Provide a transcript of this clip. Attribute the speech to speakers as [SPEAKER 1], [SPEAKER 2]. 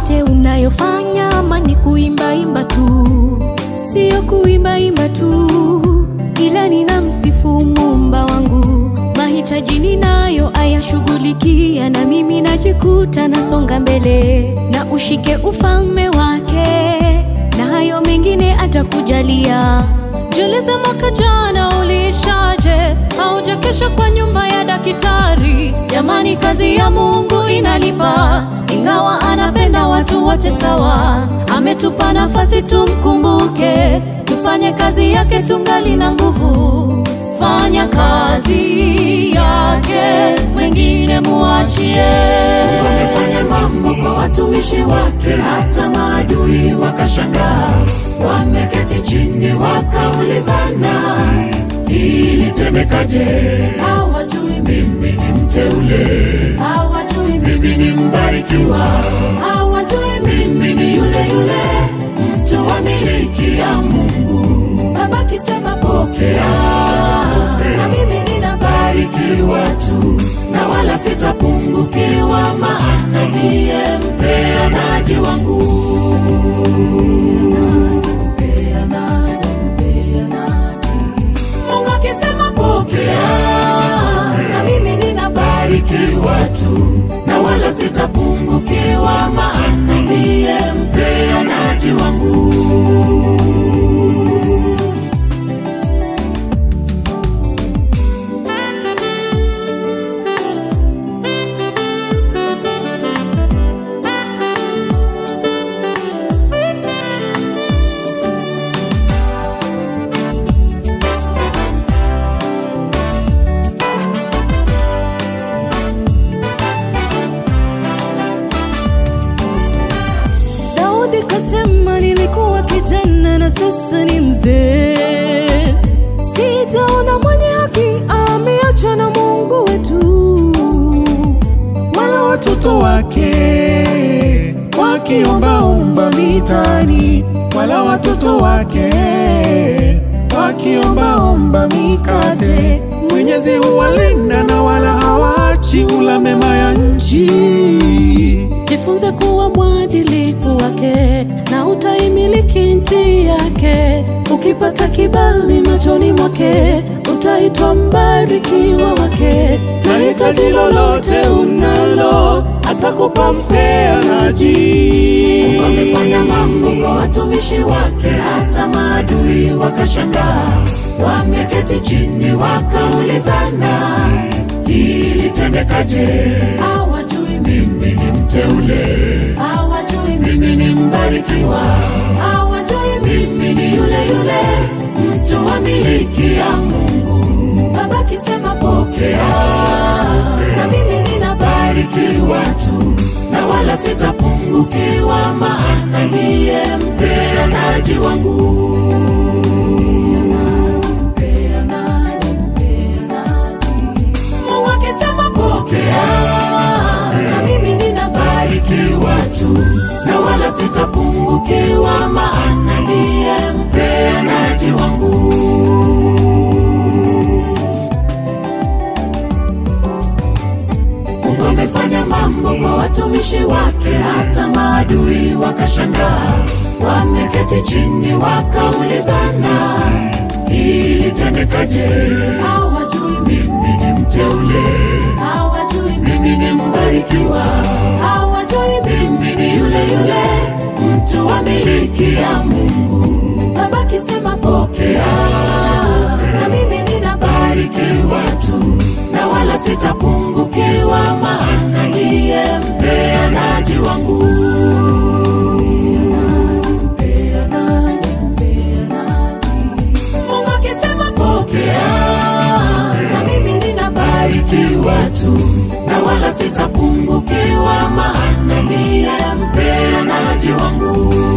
[SPEAKER 1] yote unayofanya, ama ni kuimba tu? Sio kuimba tu, ila ninamsifu Muumba wangu. Mahitaji ninayo ayashughulikia, na mimi najikuta nasonga mbele. Na ushike ufalme wake, na hayo mengine atakujalia. Jiulize mwaka jana uliishaje? Haujakesha kwa nyumba ya daktari. Jamani, kazi ya Mungu inalipa, ingawa anapenda watu wote sawa. Ametupa nafasi tumkumbuke, tufanye kazi yake tungali na nguvu. Fanya kazi yake, mwingine muachie.
[SPEAKER 2] Wamefanya mambo kwa watumishi wake, hata maadui wakashangaa. Wameketi chini wakaulizana, hili tendekaje?
[SPEAKER 1] Hawajui
[SPEAKER 2] mimi ni mteule,
[SPEAKER 1] hawajui
[SPEAKER 2] mimi ni mbarikiwa,
[SPEAKER 1] hawajui
[SPEAKER 2] mimi ni yule mtu wa miliki ya Mungu.
[SPEAKER 1] Baba kisema
[SPEAKER 2] pokea,
[SPEAKER 1] na mimi
[SPEAKER 2] ninabarikiwa tu, na wala sitapungukiwa, maana ndiye mpeanaji wangu.
[SPEAKER 1] Mungu akisema pokea, na mimi ninabarikiwa
[SPEAKER 2] tu, na wala sitapungukiwa, maana ndiye mpeanaji wangu.
[SPEAKER 3] Kasema nilikuwa kijana na sasa ni mzee. Sitaona mwenye haki ameachwa na Mungu wetu, wala watoto wake wakiomba mitaani, wala watoto wake wakiomba mikate. Mwenyezi huwalinda na wala hawaachi ula mema ya nchi.
[SPEAKER 1] Jifunze kuwa mwadilifu wake, na utaimiliki nchi yake. Ukipata kibali machoni mwake, utaitwa mbarikiwa wake.
[SPEAKER 2] Na hitaji lolote unalo, atakupa mpeanaji. Wamefanya mambo kwa watumishi wake, hata maadui wakashangaa. Wameketi chini wakaulizana, hili tendekaje?
[SPEAKER 1] Hawajui
[SPEAKER 2] mimi ni mteule,
[SPEAKER 1] hawajui
[SPEAKER 2] mimi ni mbarikiwa,
[SPEAKER 1] hawajui
[SPEAKER 2] mimi ni yule mtu wa miliki ya Mungu.
[SPEAKER 1] Baba kisema
[SPEAKER 2] pokea,
[SPEAKER 1] na mimi
[SPEAKER 2] ninabarikiwa tu, na wala sitapungukiwa, maana ndiye mpeanaji wangu.
[SPEAKER 1] Mungu akisema
[SPEAKER 2] pokea,
[SPEAKER 1] na mimi
[SPEAKER 2] ninabarikiwa tu, na wala sitapungukiwa, maana ndiye mpeanaji wangu. Mungu amefanya mambo kwa watumishi wake, hata maadui wakashangaa. Wameketi chini wakaulizana, hili tendekaje?
[SPEAKER 1] hawajui
[SPEAKER 2] mimi ni mteule,
[SPEAKER 1] hawajui
[SPEAKER 2] mimi ni mbarikiwa,
[SPEAKER 1] hawajui
[SPEAKER 2] mimi ni yule mtu wa miliki ya Mungu.
[SPEAKER 1] Baba kisema
[SPEAKER 2] pokea,
[SPEAKER 1] na mimi
[SPEAKER 2] ninabarikiwa tu, na wala sitapungukiwa, maana ndiye mpeanaji wangu.
[SPEAKER 1] Mungu akisema
[SPEAKER 2] pokea,
[SPEAKER 1] na mimi
[SPEAKER 2] ninabarikiwa tu, na wala sitapungukiwa, maana ndiye mpeanaji wangu.